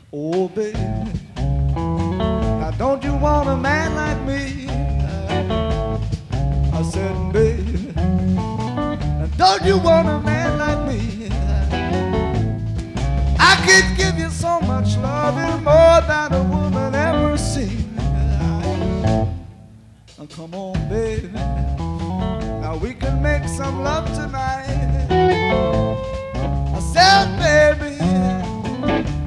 Oh, baby, now don't you want a man like me? I said, baby, now don't you want a man like me? I could give you so much loving, more than a woman ever seen. Come on, baby, now we can make some love tonight. I said,